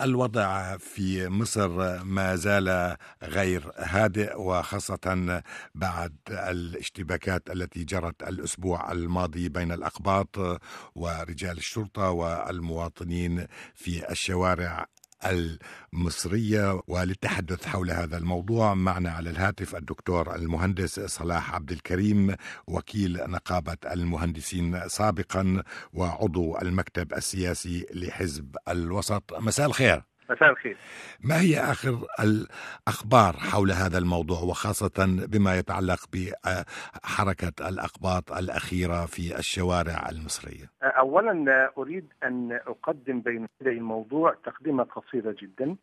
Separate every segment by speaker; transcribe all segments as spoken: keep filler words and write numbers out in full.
Speaker 1: الوضع في مصر ما زال غير هادئ، وخاصة بعد الاشتباكات التي جرت الأسبوع الماضي بين الأقباط ورجال الشرطة والمواطنين في الشوارع المصرية. وللتحدث حول هذا الموضوع معنا على الهاتف الدكتور المهندس صلاح عبد الكريم، وكيل نقابة المهندسين سابقا وعضو المكتب السياسي لحزب الوسط. مساء الخير.
Speaker 2: مساء الخير.
Speaker 1: ما هي آخر الأخبار حول هذا الموضوع، وخاصة بما يتعلق بحركة الأقباط الأخيرة في الشوارع المصرية؟
Speaker 2: أولا أريد أن أقدم بين يدي الموضوع تقديمة قصيرة جدا.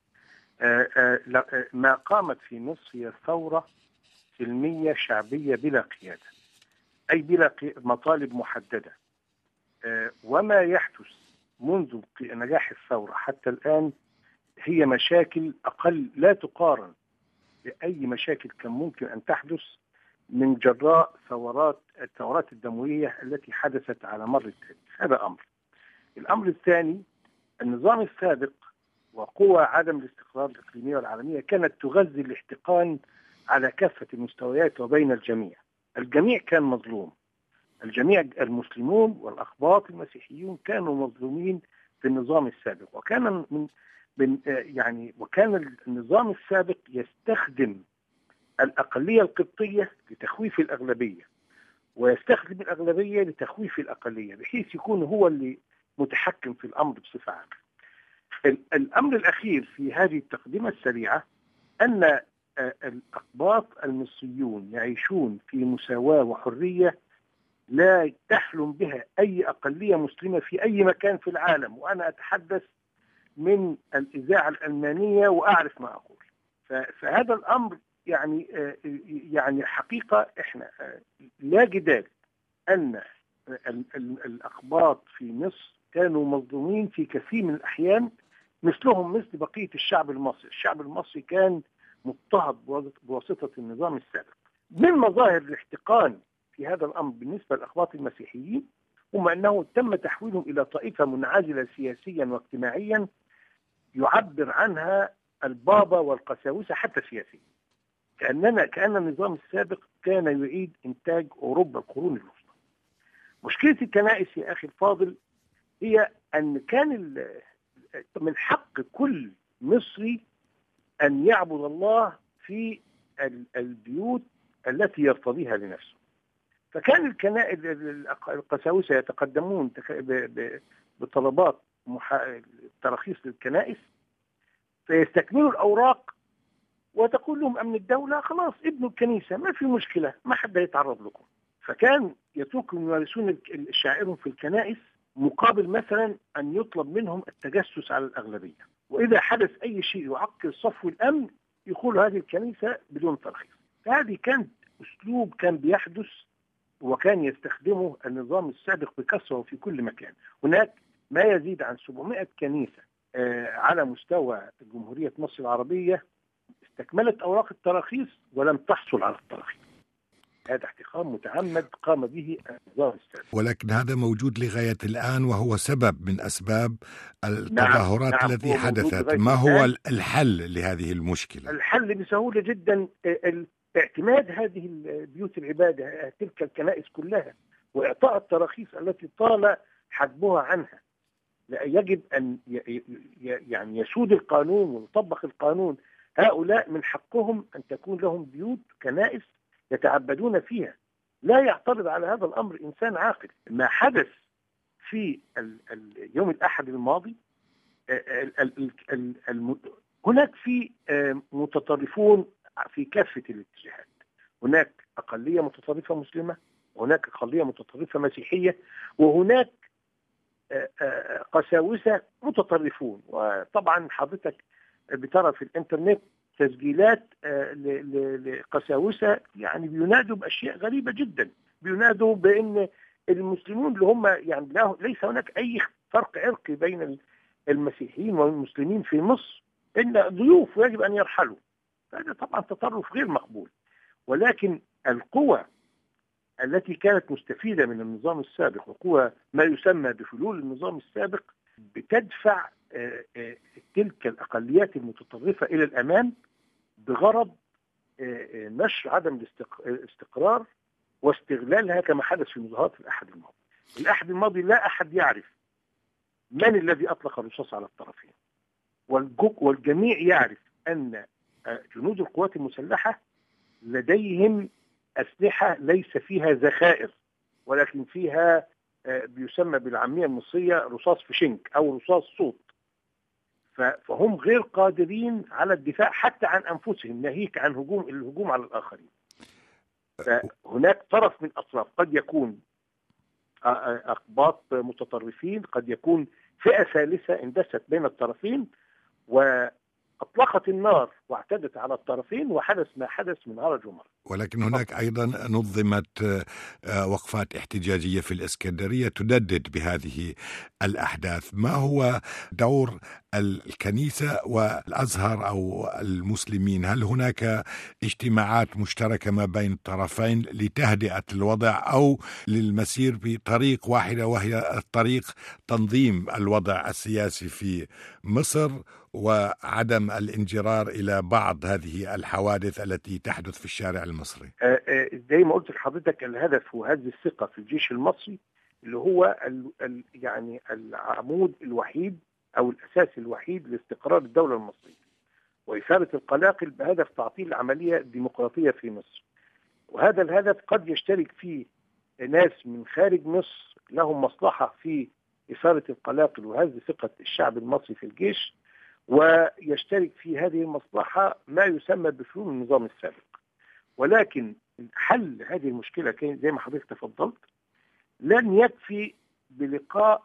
Speaker 2: ما قامت في مصر هي ثورة سلمية شعبية بلا قيادة، أي بلا مطالب محددة. وما يحدث منذ نجاح الثورة حتى الآن هي مشاكل أقل لا تقارن بأي مشاكل كان ممكن أن تحدث من جراء ثورات الثورات الدموية التي حدثت على مر التاريخ. هذا أمر. الأمر الثاني، النظام السابق وقوى عدم الاستقرار الإقليمية والعالمية كانت تغذي الاحتقان على كافة المستويات وبين الجميع. الجميع كان مظلوم، الجميع المسلمون والأقباط المسيحيون كانوا مظلومين في النظام السابق، وكان من يعني وكان النظام السابق يستخدم الأقلية القبطية لتخويف الأغلبية، ويستخدم الأغلبية لتخويف الأقلية، بحيث يكون هو اللي متحكم في الأمر بصفة عامة. الأمر الأخير في هذه التقدمة السريعة أن الأقباط المصريون يعيشون في مساواة وحرية لا تحلم بها أي أقلية مسلمة في أي مكان في العالم، وأنا أتحدث من الإذاعة الألمانية وأعرف ما أقول. فهذا الأمر يعني يعني حقيقة إحنا لا جدال أن الأقباط في مصر كانوا مظلومين في كثير من الأحيان، مثلهم مثل بقية الشعب المصري. الشعب المصري كان مضطهد بواسطة النظام السابق. من مظاهر الاحتقان في هذا الأمر بالنسبة للأقباط المسيحيين هم أنه تم تحويلهم إلى طائفة منعزلة سياسيا واجتماعيا يعبر عنها البابا والقساوسة حتى سياسيا، كأننا كأن النظام السابق كان يعيد إنتاج أوروبا القرون الوسطى. مشكلة الكنائس يا أخي الفاضل هي أن كان من حق كل مصري أن يعبد الله في البيوت التي يرتضيها لنفسه. فكان الكنائس القساوسة يتقدمون بطلبات تراخيص للكنائس، فيستكملوا الأوراق وتقول لهم أمن الدولة خلاص ابنوا الكنيسة، ما في مشكلة، ما حد يتعرض لكم. فكان يتركوا يمارسون شعائرهم في الكنائس مقابل مثلا أن يطلب منهم التجسس على الأغلبية، وإذا حدث أي شيء يعكر صفو الأمن يقولوا هذه الكنيسة بدون ترخيص. فهذه كانت أسلوب كان بيحدث وكان يستخدمه النظام السابق بكثرة في كل مكان. هناك ما يزيد عن سبعمائة كنيسة على مستوى جمهورية مصر العربية استكملت أوراق التراخيص ولم تحصل على التراخيص. هذا احتقان متعمد قام به النظام السابق،
Speaker 1: ولكن هذا موجود لغاية الآن، وهو سبب من أسباب التظاهرات نعم. التي نعم. حدثت. ما هو الحل لهذه المشكلة؟
Speaker 2: الحل بسهولة جدا اعتماد هذه البيوت العبادة تلك الكنائس كلها وإعطاء التراخيص التي طال حجبها عنها. لا يجب أن يعني يسود القانون ويطبق القانون. هؤلاء من حقهم أن تكون لهم بيوت كنائس يتعبدون فيها. لا يعترض على هذا الأمر إنسان عاقل. ما حدث في يوم الأحد الماضي هناك في متطرفون في كافة الاتجاهات. هناك أقلية متطرفة مسلمة، وهناك أقلية متطرفة مسيحية، وهناك قساوسة متطرفون. وطبعا حضرتك بترى في الانترنت تسجيلات لقساوسة يعني بينادوا بأشياء غريبة جدا. بينادوا بأن المسلمون اللي هم يعني ليس هناك أي فرق عرقي بين المسيحيين والمسلمين في مصر، إن ضيوف ويجب أن يرحلوا. هذا طبعا تطرف غير مقبول. ولكن القوى التي كانت مستفيدة من النظام السابق وقوى ما يسمى بفلول النظام السابق بتدفع تلك الأقليات المتطرفة إلى الأمام بغرض نشر عدم الاستقرار واستغلالها كما حدث في مظاهرات الأحد الماضي. الأحد الماضي لا أحد يعرف من الذي أطلق الرصاص على الطرفين، والجميع يعرف أن جنود القوات المسلحة لديهم أسلحة ليس فيها ذخائر، ولكن فيها بيسمى بالعامية المصرية رصاص فشنك أو رصاص صوت، فهم غير قادرين على الدفاع حتى عن أنفسهم، ناهيك عن هجوم الهجوم على الآخرين. فهناك طرف من أطراف، قد يكون أقباط متطرفين، قد يكون فئة ثالثة اندست بين الطرفين وأطلقت النار واعتدت على الطرفين، وحدث ما حدث من هرج ومرج.
Speaker 1: ولكن هناك أيضا نظمت وقفات احتجاجية في الإسكندرية تندد بهذه الأحداث. ما هو دور الكنيسة والأزهر أو المسلمين؟ هل هناك اجتماعات مشتركة ما بين الطرفين لتهدئة الوضع أو للمسير بطريق واحدة، وهي الطريق تنظيم الوضع السياسي في مصر وعدم الانجرار إلى بعض هذه الحوادث التي تحدث في الشارع المصري؟
Speaker 2: زي ما قلت لحضرتك، الهدف هو هذه الثقة في الجيش المصري اللي هو ال ال يعني العمود الوحيد أو الأساس الوحيد لاستقرار الدولة المصرية، وإثارة القلاقل بهدف تعطيل العملية الديمقراطية في مصر. وهذا الهدف قد يشترك فيه ناس من خارج مصر لهم مصلحة في إثارة القلاقل وهذه ثقة الشعب المصري في الجيش، ويشترك في هذه المصلحة ما يسمى بفنون النظام السابق. ولكن حل هذه المشكلة كان زي ما حضرتك تفضلت، لن يكفي بلقاء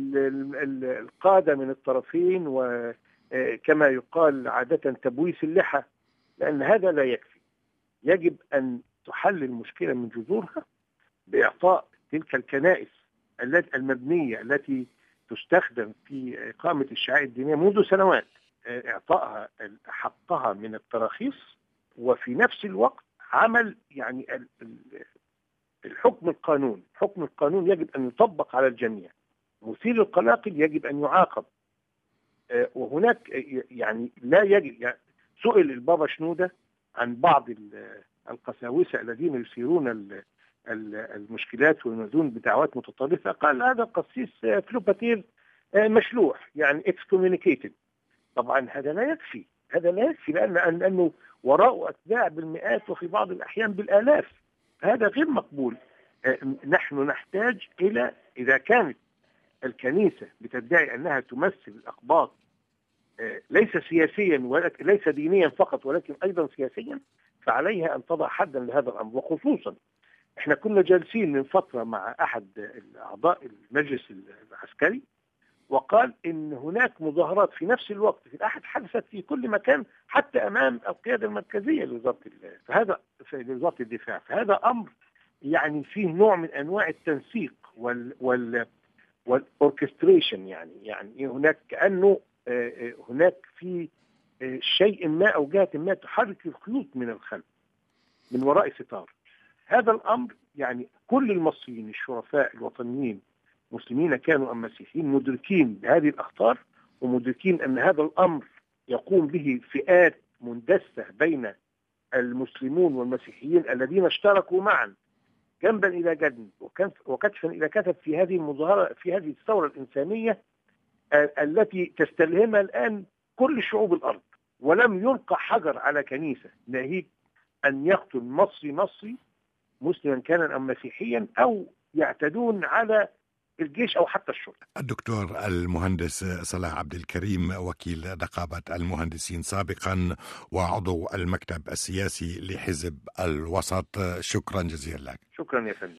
Speaker 2: القادة من الطرفين وكما يقال عادة تبويس اللحى، لأن هذا لا يكفي. يجب أن تحل المشكلة من جذورها بإعطاء تلك الكنائس المبنية التي تستخدم في إقامة الشعائر الدينية منذ سنوات، إعطائها حقها من التراخيص، وفي نفس الوقت عمل يعني الحكم القانون حكم القانون يجب أن يطبق على الجميع. مثير القلاقل يجب أن يعاقب. وهناك يعني لا يجب يعني سئل البابا شنودة عن بعض القساوسة الذين يثيرون المشكلات وينادون بدعوات متطرفة، قال هذا القسيس فلوباتير مشلوح، يعني excommunicated. طبعا هذا لا يكفي هذا لا يكفي لأن لأنه وراء أتباع بالمئات وفي بعض الأحيان بالآلاف. هذا غير مقبول. نحن نحتاج إلى، إذا كانت الكنيسة بتدعي أنها تمثل الأقباط ليس سياسيا وليس دينيا فقط ولكن أيضا سياسيا، فعليها أن تضع حدا لهذا الأمر. وخصوصا احنا كنا جالسين من فترة مع أحد أعضاء المجلس العسكري وقال إن هناك مظاهرات في نفس الوقت في الأحد حدثت في كل مكان حتى أمام القيادة المركزية لوزارة فهذا لوزارة الدفاع. فهذا أمر يعني فيه نوع من أنواع التنسيق وال وال والأوركستريشن، يعني يعني هناك كأنه هناك في شيء ما أو جهة ما تحرك الخيوط من الخلف من وراء ستار. هذا الأمر يعني كل المصريين الشرفاء الوطنيين مسلمين كانوا أم مسيحيين مدركين بهذه الأخطار، ومدركين أن هذا الأمر يقوم به فئات مندسة بين المسلمون والمسيحيين الذين اشتركوا معا جنبا إلى جنب وكتفا إلى كتف في هذه المظاهرة في هذه الثورة الإنسانية التي تستلهمها الآن كل شعوب الأرض. ولم يلقى حجر على كنيسة ناهيك أن يقتل مصري مصري مسلما كان أم مسيحيا أو يعتدون على الجيش أو حتى الشرطة.
Speaker 1: الدكتور المهندس صلاح عبد الكريم، وكيل نقابة المهندسين سابقا وعضو المكتب السياسي لحزب الوسط، شكرا جزيلا لك.
Speaker 2: شكرا يا فندم.